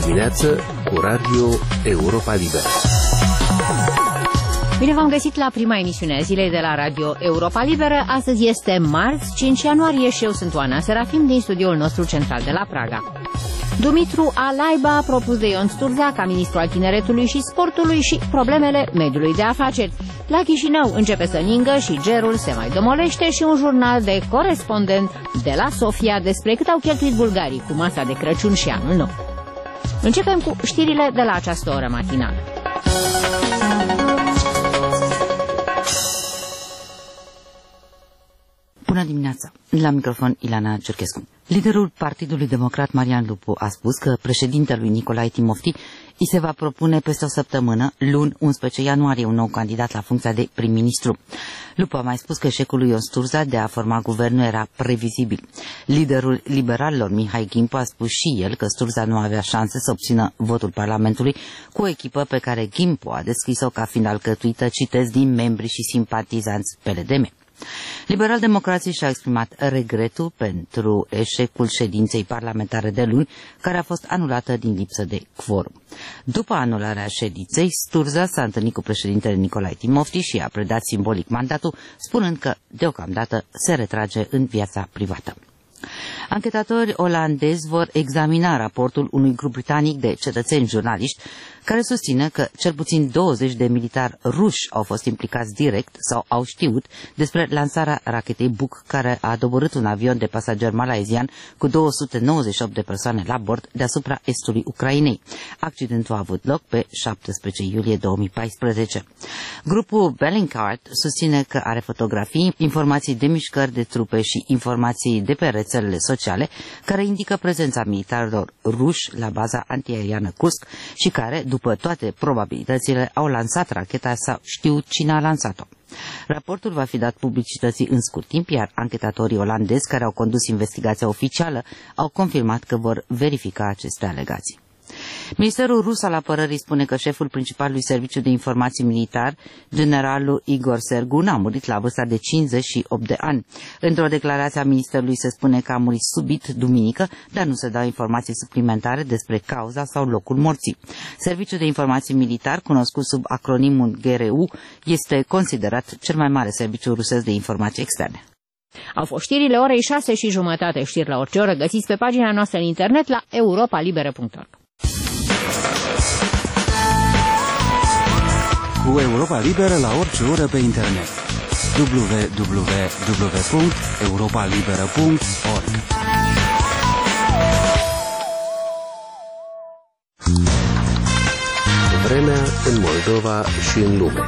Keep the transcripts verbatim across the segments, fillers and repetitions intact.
dimineață cu Radio Europa Liberă. Bine v-am găsit la prima emisiune a zilei de la Radio Europa Liberă. Astăzi este marți, cinci ianuarie și eu sunt Oana Serafim din studioul nostru central de la Praga. Dumitru Alaiba, propus de Ion Sturza ca ministru al tineretului și sportului și problemele mediului de afaceri. La Chișinău începe să ningă și gerul se mai domolește și un jurnal de corespondent de la Sofia despre cât au cheltuit bulgarii cu masa de Crăciun și Anul Nou. Începem cu știrile de la această oră matinală. Bună dimineața! La microfon Ilana Cerchescu. Liderul Partidului Democrat Marian Lupu a spus că președintelui Nicolae Timofti îi se va propune peste o săptămână, luni unsprezece ianuarie, un nou candidat la funcția de prim-ministru. Lupu a mai spus că eșecul lui Ion Sturza de a forma guvernul era previzibil. Liderul liberalilor Mihai Gimpu a spus și el că Sturza nu avea șanse să obțină votul Parlamentului cu o echipă pe care Gimpu a descris-o ca fiind alcătuită, citez, din membri și simpatizanți P L D M. Liberal-democrații și-au exprimat regretul pentru eșecul ședinței parlamentare de luni, care a fost anulată din lipsă de quorum. După anularea ședinței, Sturza s-a întâlnit cu președintele Nicolae Timofti și a predat simbolic mandatul, spunând că, deocamdată, se retrage în viața privată. Anchetatori olandezi vor examina raportul unui grup britanic de cetățeni jurnaliști care susține că cel puțin douăzeci de militari ruși au fost implicați direct sau au știut despre lansarea rachetei Buk, care a doborât un avion de pasageri malaizian cu două sute nouăzeci și opt de persoane la bord deasupra estului Ucrainei. Accidentul a avut loc pe șaptesprezece iulie două mii paisprezece. Grupul Bellingcat susține că are fotografii, informații de mișcări de trupe și informații de pe rețelele sociale care indică prezența militarilor ruși la baza antiaeriană Kursk și care, după toate probabilitățile, au lansat racheta sau știu cine a lansat-o. Raportul va fi dat publicității în scurt timp, iar anchetatorii olandezi care au condus investigația oficială au confirmat că vor verifica aceste alegații. Ministerul rus al apărării spune că șeful principalului serviciu de informații militar, generalul Igor Sergun, a murit la vârsta de cincizeci și opt de ani. Într-o declarație a ministerului se spune că a murit subit duminică, dar nu se dau informații suplimentare despre cauza sau locul morții. Serviciul de informații militar, cunoscut sub acronimul G R U, este considerat cel mai mare serviciu rusesc de informații externe. Au fost știrile orei șase și jumătate, știri la orice oră, găsiți pe pagina noastră în internet la europa liberă punct org. Cu Europa Liberă la orice oră pe internet. w w w punct europa liberă punct org. Vremea în Moldova și în lume.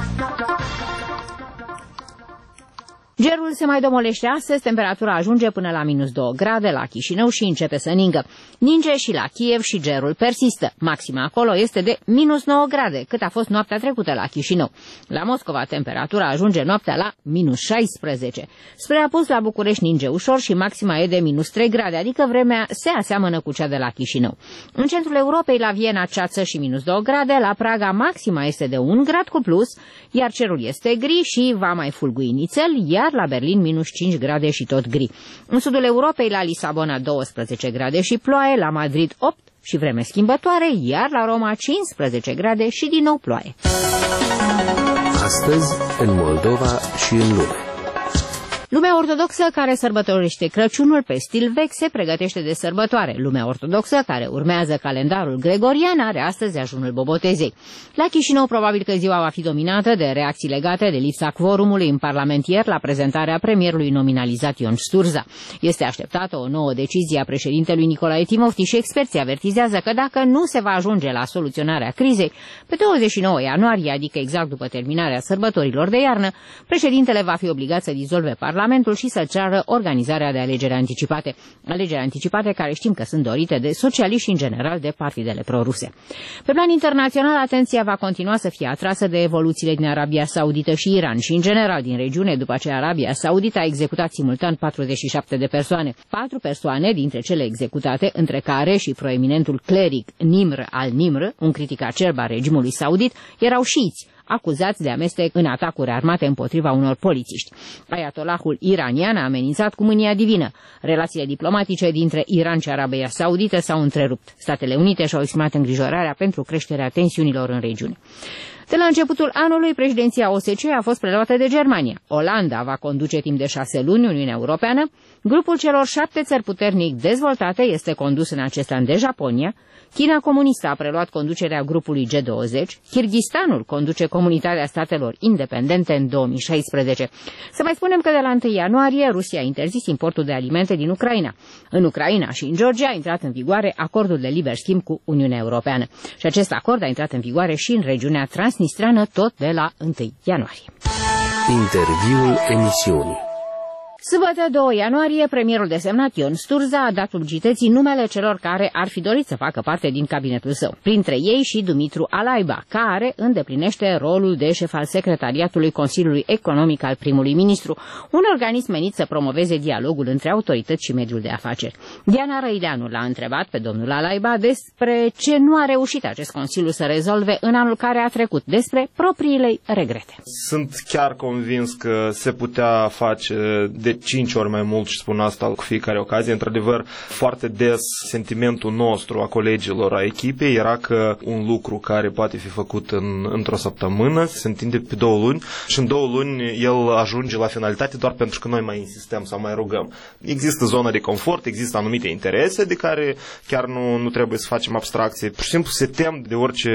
Gerul se mai domolește astăzi, temperatura ajunge până la minus două grade la Chișinău și începe să ningă. Ninge și la Kiev și gerul persistă. Maxima acolo este de minus nouă grade, cât a fost noaptea trecută la Chișinău. La Moscova temperatura ajunge noaptea la minus șaisprezece. Spre apus la București ninge ușor și maxima e de minus trei grade, adică vremea se aseamănă cu cea de la Chișinău. În centrul Europei, la Viena, ceață și minus două grade, la Praga maxima este de un grad cu plus, iar cerul este gri și va mai fulgui nițel, iar la Berlin minus cinci grade și tot gri. În sudul Europei, la Lisabona douăsprezece grade și ploaie, la Madrid opt și vreme schimbătoare, iar la Roma cincisprezece grade și din nou ploaie. Astăzi, în Moldova și în lume. Lumea ortodoxă care sărbătorește Crăciunul pe stil vechi se pregătește de sărbătoare. Lumea ortodoxă care urmează calendarul gregorian are astăzi ajunul Bobotezei. La Chișinău probabil că ziua va fi dominată de reacții legate de lipsa quorumului în Parlament ieri la prezentarea premierului nominalizat Ion Sturza. Este așteptată o nouă decizie a președintelui Nicolae Timofti și experții avertizează că dacă nu se va ajunge la soluționarea crizei, pe douăzeci și nouă ianuarie, adică exact după terminarea sărbătorilor de iarnă, președintele va fi obligat să dizolve Parlamentul Parlamentul și să ceară organizarea de alegeri anticipate. Alegeri anticipate care știm că sunt dorite de socialiști și în general de partidele proruse. Pe plan internațional, atenția va continua să fie atrasă de evoluțiile din Arabia Saudită și Iran și în general din regiune, după ce Arabia Saudită a executat simultan patruzeci și șapte de persoane. Patru persoane dintre cele executate, între care și proeminentul cleric Nimr al-Nimr, un critic acerb al regimului saudit, erau șiiți. acuzați de amestec în atacuri armate împotriva unor polițiști. Ayatollahul iranian a amenințat cu mânia divină. Relațiile diplomatice dintre Iran și Arabia Saudită s-au întrerupt. Statele Unite și-au exprimat îngrijorarea pentru creșterea tensiunilor în regiune. De la începutul anului, președinția O S C E a fost preluată de Germania. Olanda va conduce timp de șase luni Uniunea Europeană. Grupul celor șapte țări puternic dezvoltate este condus în acest an de Japonia. China comunistă a preluat conducerea grupului G douăzeci. Kirghistanul conduce Comunitatea Statelor Independente în două mii șaisprezece. Să mai spunem că de la întâi ianuarie Rusia a interzis importul de alimente din Ucraina. În Ucraina și în Georgia a intrat în vigoare acordul de liber schimb cu Uniunea Europeană. Și acest acord a intrat în vigoare și în regiunea transnistreană tot de la întâi ianuarie. Interviul emisiunii. Sâmbătă doi ianuarie, premierul desemnat Ion Sturza a dat publicității numele celor care ar fi dorit să facă parte din cabinetul său. Printre ei și Dumitru Alaiba, care îndeplinește rolul de șef al secretariatului Consiliului Economic al primului ministru, un organism menit să promoveze dialogul între autorități și mediul de afaceri. Diana Răileanu l-a întrebat pe domnul Alaiba despre ce nu a reușit acest Consiliu să rezolve în anul care a trecut, despre propriile regrete. Sunt chiar convins că se putea face de cinci ori mai mult și spun asta cu fiecare ocazie. Într-adevăr, foarte des sentimentul nostru a colegilor, a echipei, era că un lucru care poate fi făcut în, într-o săptămână se întinde pe două luni și în două luni el ajunge la finalitate doar pentru că noi mai insistăm sau mai rugăm. Există zona de confort, există anumite interese de care chiar nu, nu trebuie să facem abstracție. Pur și simplu se tem de orice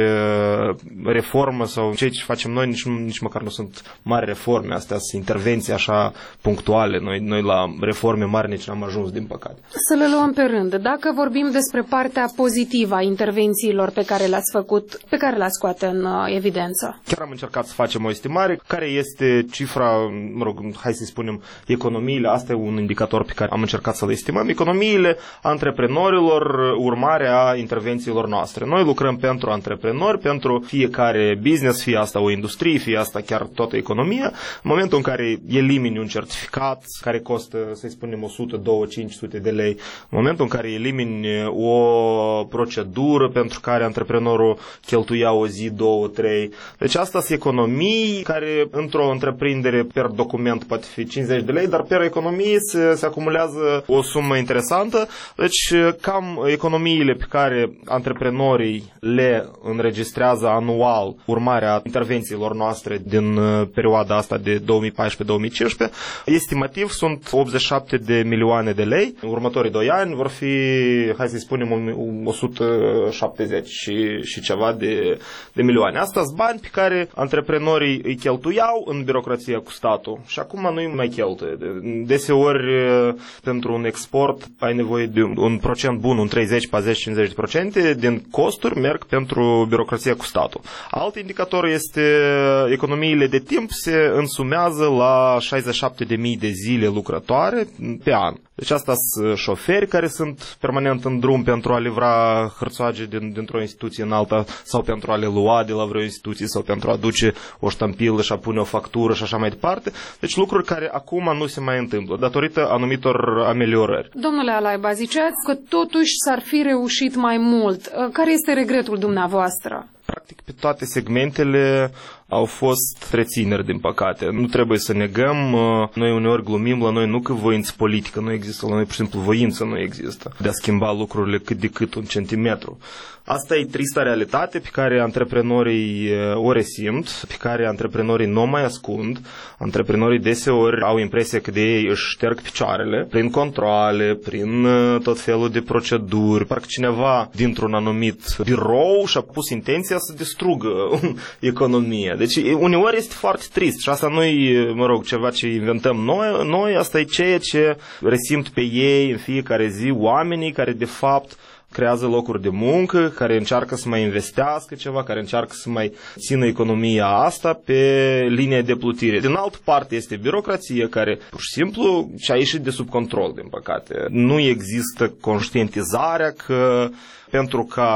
reformă sau ceea ce facem noi, nici, nici măcar nu sunt mari reforme, astea sunt intervenții așa punctuale. Noi, noi la reforme mari nici n-am ajuns, din păcate. Să le luăm pe rând. Dacă vorbim despre partea pozitivă a intervențiilor pe care le-ați făcut, pe care le-ați scoate în uh, evidență. Chiar am încercat să facem o estimare. Care este cifra, mă rog, hai să spunem, economiile, asta e un indicator pe care am încercat să le estimăm, economiile antreprenorilor, urmare a intervențiilor noastre. Noi lucrăm pentru antreprenori, pentru fiecare business, fie asta o industrie, fie asta chiar toată economia. În momentul în care elimini un certificat care costă, să-i spunem, o sută, două sute, cinci sute de lei, în momentul în care elimini o procedură pentru care antreprenorul cheltuia o zi, două, trei. Deci asta sunt economii care într-o întreprindere per document poate fi cincizeci de lei, dar per economie se, se acumulează o sumă interesantă. Deci cam economiile pe care antreprenorii le înregistrează anual urmarea intervențiilor noastre din perioada asta de două mii paisprezece două mii cincisprezece, estimativ sunt optzeci și șapte de milioane de lei. În următorii doi ani vor fi, hai să spunem, o sută șaptezeci și, și ceva de, de milioane. Asta sunt bani pe care antreprenorii îi cheltuiau în birocrația cu statul și acum nu îi mai cheltuie. Deseori pentru un export ai nevoie de un procent bun, un treizeci, patruzeci, cincizeci de procente din costuri merg pentru birocrația cu statul. Alt indicator este economiile de timp se însumează la șaizeci și șapte de mii de zile lucrătoare pe an. Deci asta sunt șoferi care sunt permanent în drum pentru a livra hărțoage din, dintr-o instituție în alta sau pentru a le lua de la vreo instituție sau pentru a duce o ștampilă și a pune o factură și așa mai departe. Deci lucruri care acum nu se mai întâmplă datorită anumitor ameliorări. Domnule Alaiba, ziceați că totuși s-ar fi reușit mai mult. Care este regretul dumneavoastră? Practic pe toate segmentele au fost rețineri, din păcate. Nu trebuie să negăm, noi uneori glumim la noi nu că voință politică nu există, la noi pur și simplu voință nu există de a schimba lucrurile cât de cât un centimetru. Asta e trista realitate pe care antreprenorii o resimt, pe care antreprenorii nu mai ascund. Antreprenorii deseori au impresia că de ei își șterg picioarele prin controale, prin tot felul de proceduri. Parcă cineva dintr-un anumit birou și-a pus intenția să distrugă economia. Deci uneori este foarte trist și asta nu e, mă rog, ceva ce inventăm noi, noi, asta e ceea ce resimt pe ei în fiecare zi oamenii care de fapt creează locuri de muncă, care încearcă să mai investească ceva, care încearcă să mai țină economia asta pe linie de plutire. Din altă parte este birocrație care pur și simplu și-a ieșit de sub control, din păcate. Nu există conștientizarea că pentru ca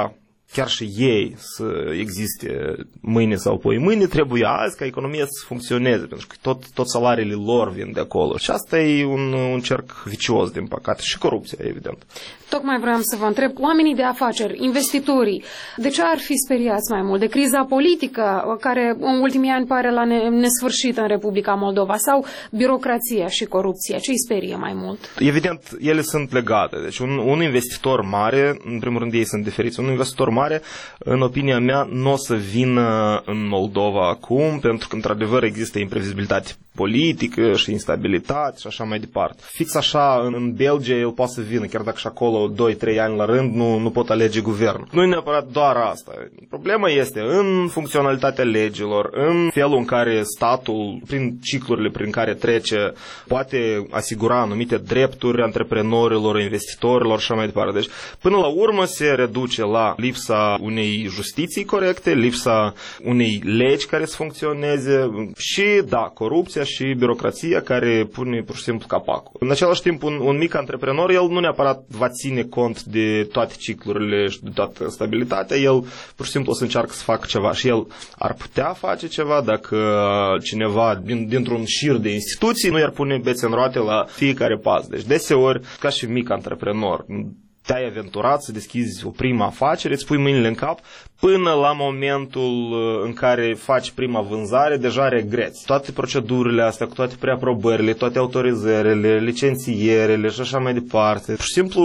chiar și ei să existe mâine sau poi mâine, trebuie azi ca economia să funcționeze, pentru că tot, tot salariile lor vin de acolo. Și asta e un, un cerc vicios, din păcate, și corupția, evident. Tocmai vreau să vă întreb, oamenii de afaceri, investitorii, de ce ar fi speriați mai mult? De criza politică, care în ultimii ani pare la nesfârșit în Republica Moldova, sau birocrația și corupția? Ce îi sperie mai mult? Evident, ele sunt legate. Deci un, un investitor mare, în primul rând ei sunt diferiți, un investitor mare, în opinia mea, nu o să vină în Moldova acum, pentru că într-adevăr există imprevizibilitate politică și instabilitate și așa mai departe. Fix așa, în, în Belgia, el poate să vină, chiar dacă și acolo doi trei ani la rând nu, nu pot alege guvernul. Nu e neapărat doar asta. Problema este în funcționalitatea legilor, în felul în care statul, prin ciclurile prin care trece, poate asigura anumite drepturi antreprenorilor, investitorilor și așa mai departe. Deci, până la urmă se reduce la lipsa unei justiții corecte, lipsa unei legi care să funcționeze și, da, corupția și birocrația care pune pur și simplu capacul. În același timp, un, un mic antreprenor, el nu neapărat va ține cont de toate ciclurile și de toată stabilitatea, el pur și simplu o să încearcă să facă ceva și el ar putea face ceva dacă cineva din, dintr-un șir de instituții nu i-ar pune bețe în roate la fiecare pas. Deci deseori, ca și mic antreprenor, te-ai aventurat să deschizi o primă afacere, îți pui mâinile în cap, până la momentul în care faci prima vânzare, deja regreți. Toate procedurile astea, cu toate preaprobările, toate autorizările, licențierele și așa mai departe. Pur și simplu,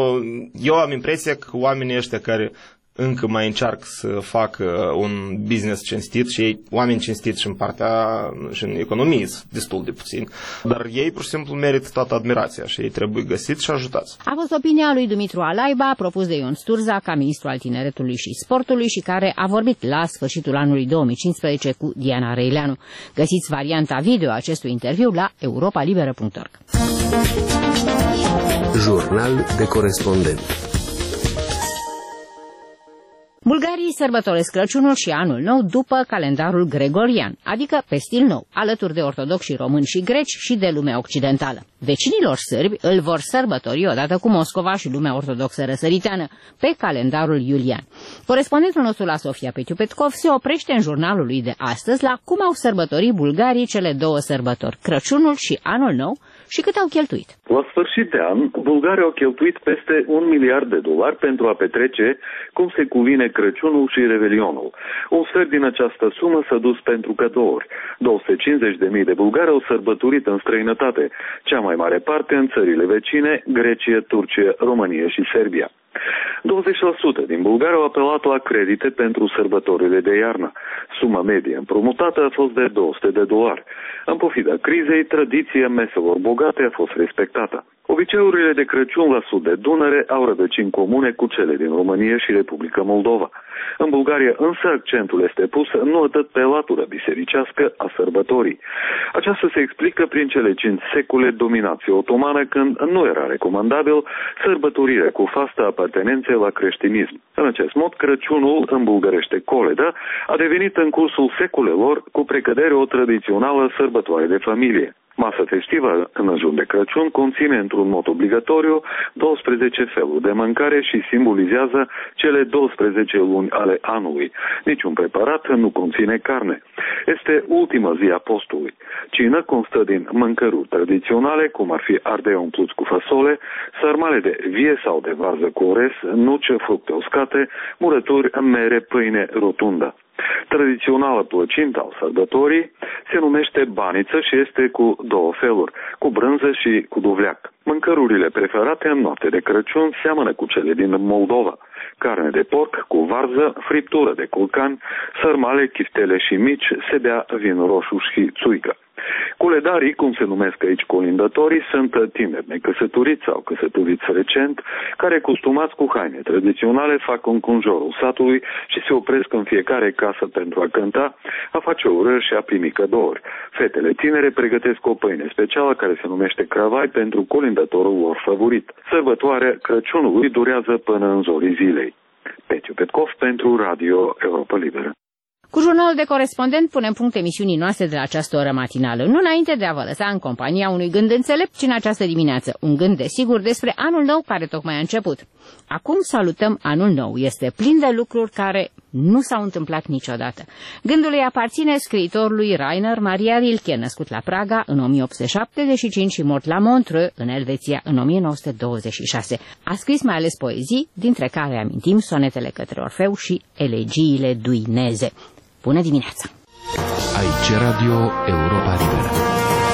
eu am impresia că oamenii ăștia care încă mai încearcă să facă un business cinstit și ei, oameni cinstiți și în partea și în economie sunt destul de puțini, dar ei pur și simplu merită toată admirația și ei trebuie găsiți și ajutați. A fost opinia lui Dumitru Alaiba, propus de Ion Sturza ca ministru al tineretului și sportului și care a vorbit la sfârșitul anului două mii cincisprezece cu Diana Reileanu. Găsiți varianta video a acestui interviu la europa liberă punct org. Jurnal de corespondent. Bulgarii sărbătoresc Crăciunul și Anul Nou după calendarul gregorian, adică pe stil nou, alături de ortodoxi români și greci și de lumea occidentală. Vecinilor sârbi îl vor sărbători odată cu Moscova și lumea ortodoxă răsăriteană, pe calendarul iulian. Corespondentul nostru la Sofia Petiu Petkov se oprește în jurnalul lui de astăzi la cum au sărbătorit bulgarii cele două sărbători, Crăciunul și Anul Nou, și cât au cheltuit. La sfârșit de an, bulgarii au cheltuit peste un miliard de dolari pentru a petrece cum se cuvine Crăciunul și Revelionul. Un sfert din această sumă s-a dus pentru cadouri. două sute cincizeci de mii de bulgari au sărbătorit în străinătate, cea mai mare parte în țările vecine, Grecia, Turcia, România și Serbia. douăzeci la sută din bulgari au apelat la credite pentru sărbătorile de iarnă. Suma medie împrumutată a fost de două sute de dolari. În pofida crizei, tradiția meselor bogate a fost respectată. Obiceiurile de Crăciun la sud de Dunăre au rădăcini comune cu cele din România și Republica Moldova. În Bulgaria însă accentul este pus nu atât pe latura bisericească a sărbătorii. Aceasta se explică prin cele cinci secole dominație otomană, când nu era recomandabil sărbătorirea cu fastă apartenențe la creștinism. În acest mod, Crăciunul, în bulgărește Coleda, a devenit în cursul secolelor cu precădere o tradițională sărbătoare de familie. Masa festivă în ajun de Crăciun conține într-un mod obligatoriu douăsprezece feluri de mâncare și simbolizează cele douăsprezece luni ale anului. Niciun preparat nu conține carne. Este ultima zi a postului. Cina constă din mâncăruri tradiționale, cum ar fi ardei umpluți cu fasole, sarmale de vie sau de varză cu orez, nuci, fructe uscate, murături, mere, pâine, rotundă. Tradițională plăcintă al sărbătorii se numește baniță și este cu două feluri, cu brânză și cu duvleac. Mâncărurile preferate în noapte de Crăciun seamănă cu cele din Moldova: carne de porc cu varză, friptură de culcan, sărmale, chiftele și mici, se bea vin roșu și țuică. Coledarii, cum se numesc aici colindătorii, sunt tineri necăsătoriți sau căsătoriți recent, care, costumați cu haine tradiționale, fac un conjurul satului și se opresc în fiecare casă pentru a cânta, a face urări și a primi cadouri. Fetele tinere pregătesc o pâine specială care se numește cravai pentru colindătorul lor favorit. Sărbătoarea Crăciunului durează până în zorii zilei. Petiu Petkov pentru Radio Europa Liberă. Cu jurnalul de corespondent punem punct emisiunii noastre de la această oră matinală, nu înainte de a vă lăsa în compania unui gând înțelept, ci în această dimineață, un gând desigur despre anul nou care tocmai a început. Acum salutăm anul nou, este plin de lucruri care nu s-au întâmplat niciodată. Gândul îi aparține scriitorului Rainer Maria Rilke, născut la Praga în o mie opt sute șaptezeci și cinci și mort la Montreux, în Elveția, în o mie nouă sute douăzeci și șase. A scris mai ales poezii, dintre care amintim sonetele către Orfeu și elegiile duineze. Bună dimineața! Aici Radio Europa Liberă.